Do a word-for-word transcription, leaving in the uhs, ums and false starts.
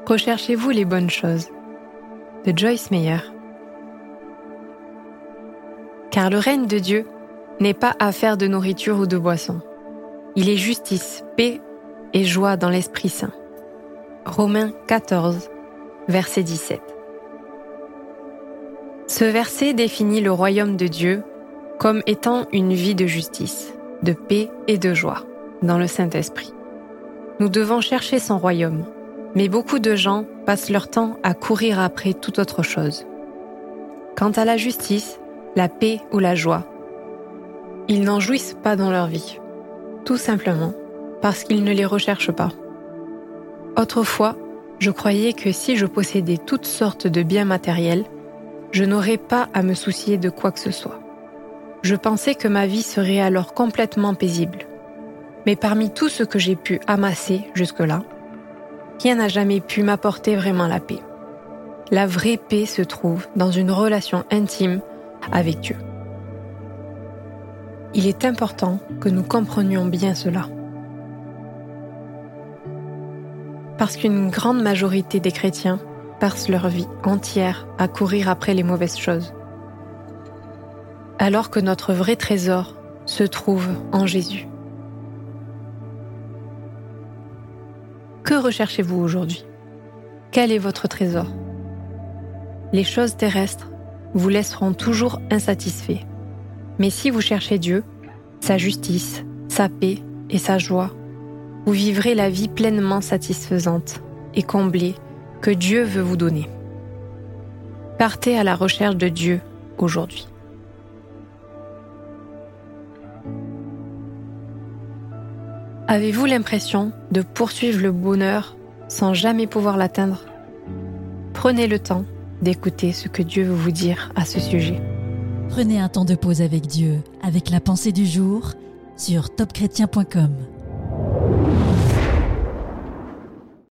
Recherchez-vous les bonnes choses de Joyce Meyer. Car le règne de Dieu n'est pas affaire de nourriture ou de boisson. Il est justice, paix et joie dans l'Esprit Saint. Romains quatorze, verset dix-sept. Ce verset définit le royaume de Dieu comme étant une vie de justice, de paix et de joie dans le Saint-Esprit. Nous devons chercher son royaume, mais beaucoup de gens passent leur temps à courir après toute autre chose. Quant à la justice, la paix ou la joie, ils n'en jouissent pas dans leur vie, tout simplement parce qu'ils ne les recherchent pas. Autrefois, je croyais que si je possédais toutes sortes de biens matériels, je n'aurais pas à me soucier de quoi que ce soit. Je pensais que ma vie serait alors complètement paisible. Mais parmi tout ce que j'ai pu amasser jusque-là, rien n'a jamais pu m'apporter vraiment la paix. La vraie paix se trouve dans une relation intime avec Dieu. Il est important que nous comprenions bien cela. Parce qu'une grande majorité des chrétiens passent leur vie entière à courir après les mauvaises choses. Alors que notre vrai trésor se trouve en Jésus. Que recherchez-vous aujourd'hui? Quel est votre trésor? Les choses terrestres vous laisseront toujours insatisfaits. Mais si vous cherchez Dieu, sa justice, sa paix et sa joie, vous vivrez la vie pleinement satisfaisante et comblée que Dieu veut vous donner. Partez à la recherche de Dieu aujourd'hui. Avez-vous l'impression de poursuivre le bonheur sans jamais pouvoir l'atteindre? Prenez le temps d'écouter ce que Dieu veut vous dire à ce sujet. Prenez un temps de pause avec Dieu, avec la pensée du jour sur top chrétien point com.